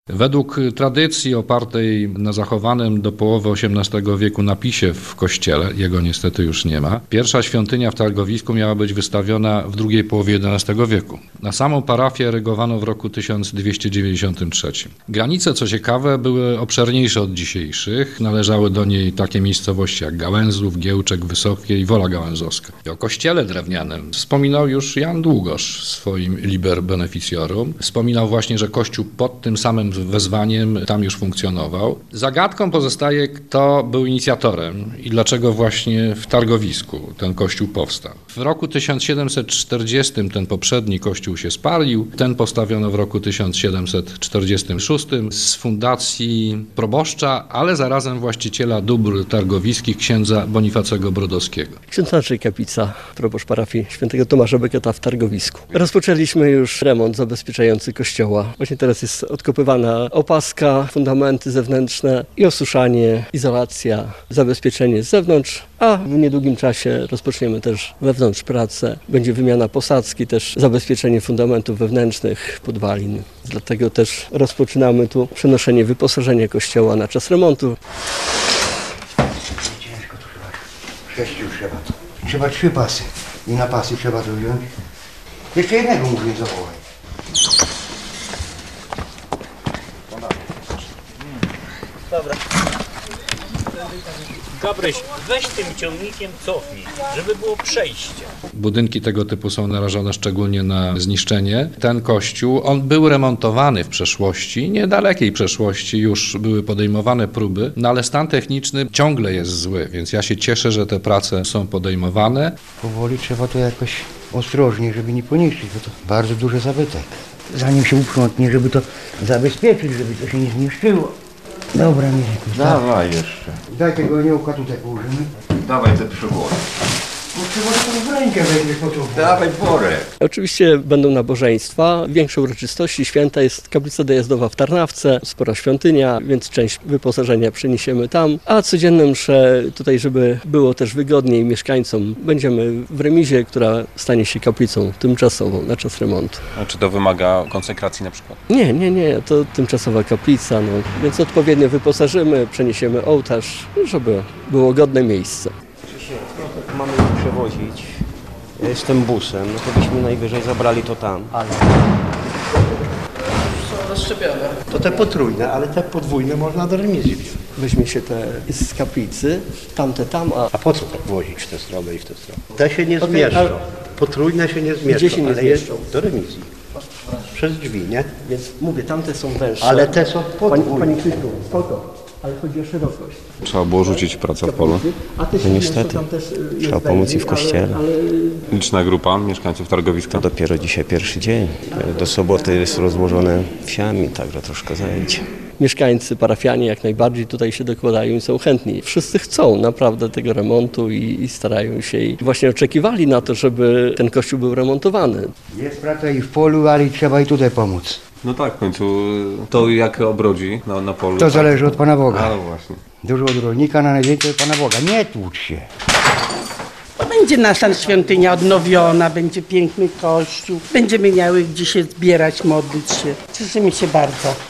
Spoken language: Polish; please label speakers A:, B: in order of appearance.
A: Według tradycji opartej na zachowanym do połowy XVIII wieku napisie w kościele, jego niestety już nie ma, pierwsza świątynia w Targowisku miała być wystawiona w drugiej połowie XI wieku. Na samą parafię erygowano w roku 1293. Granice, co ciekawe, były obszerniejsze od dzisiejszych. Należały do niej takie miejscowości jak Gałęzów, Giełczek, Wysokie i Wola Gałęzowska. O kościele drewnianym wspominał już Jan Długosz w swoim Liber Beneficiorum. Wspominał właśnie, że kościół pod tym samym wezwaniem tam już funkcjonował. Zagadką pozostaje, kto był inicjatorem i dlaczego właśnie w Targowisku ten kościół powstał. W roku 1740 ten poprzedni kościół się spalił, ten postawiono w roku 1746 z fundacji proboszcza, ale zarazem właściciela dóbr targowiskich, księdza Bonifacego Brodowskiego.
B: Ksiądz Andrzej Kapica, proboszcz parafii świętego Tomasza Becketa w Targowisku. Rozpoczęliśmy już remont zabezpieczający kościoła. Właśnie teraz jest odkopywana opaska, fundamenty zewnętrzne i osuszanie, izolacja, zabezpieczenie z zewnątrz, a w niedługim czasie rozpoczniemy też wewnątrz pracę. Będzie wymiana posadzki, też zabezpieczenie fundamentów wewnętrznych, podwalin. Dlatego też rozpoczynamy tu przenoszenie wyposażenia kościoła na czas remontu.
C: Ciężko to chyba. 6 trzeba to. Trzeba 3 pasy. I na pasy trzeba to wziąć. Jeszcze jednego mówię zawołaj.
D: Dobra. Gabryś, weź tym ciągnikiem cofnij, żeby było przejście.
A: Budynki tego typu są narażone szczególnie na zniszczenie. Ten kościół, on był remontowany w przeszłości, niedalekiej przeszłości już były podejmowane próby, no ale stan techniczny ciągle jest zły, więc ja się cieszę, że te prace są podejmowane.
C: Powoli trzeba to jakoś ostrożnie, żeby nie poniszczyć, bo to bardzo duży zabytek. Zanim się uprzątnie, żeby to zabezpieczyć, żeby to się nie zniszczyło. Dobra, Mirku.
E: Dawaj jeszcze.
C: Daj tego aniołka tutaj położymy.
E: Dawaj te przybory.
C: Bo trzeba to w rękę weźmiesz po to.
E: Dawaj worek.
B: Oczywiście będą nabożeństwa, większe uroczystości, święta, jest kaplica dojazdowa w Tarnawce, spora świątynia, więc część wyposażenia przeniesiemy tam, a codzienne msze tutaj, żeby było też wygodniej mieszkańcom, będziemy w remizie, która stanie się kaplicą tymczasową na czas remontu.
F: A czy to wymaga konsekracji na przykład?
B: Nie, to tymczasowa kaplica, więc odpowiednio wyposażymy, przeniesiemy ołtarz, żeby było godne miejsce.
G: Mamy ją przewozić z tym busem, no to byśmy najwyżej zabrali to tam. Ale
H: są rozszczepione.
I: To te potrójne, ale te podwójne można do remizy wziąć.
B: Weźmie się te z kaplicy, tamte tam,
I: A po co tak wozić w tę stronę i w tę stronę? Te się nie zmieszczą. Potrójne się nie zmieszczą.
B: Gdzie się nie
I: ale
B: zmieszczą?
I: Do remizy. Przez drzwi, nie?
B: Więc mówię, tamte są węższe.
I: Ale te są podwójne.
B: Pani Krzysztof, spoko, ale chodzi o szerokość.
F: Trzeba było rzucić pracę w polu.
B: A te
G: No niestety,
B: tam też jest
G: trzeba pomóc i w kościele.
B: ale
F: Liczna grupa mieszkańców Targowiska.
G: To dopiero dzisiaj pierwszy dzień. Do soboty jest rozłożone wsiami, także troszkę zajęcie.
B: mieszkańcy, parafianie jak najbardziej tutaj się dokładają i są chętni. Wszyscy chcą naprawdę tego remontu i starają się i właśnie oczekiwali na to, żeby ten kościół był remontowany.
C: Jest praca i w polu, ale trzeba i tutaj pomóc.
F: No tak, w końcu to jak obrodzi na polu.
C: To zależy od Pana Boga.
F: No właśnie.
C: Dużo od rolnika, na najwięcej od Pana Boga. Nie tłucz się.
H: Będzie nasza świątynia odnowiona, będzie piękny kościół. Będziemy miały gdzie się zbierać, modlić się. Cieszymy się bardzo.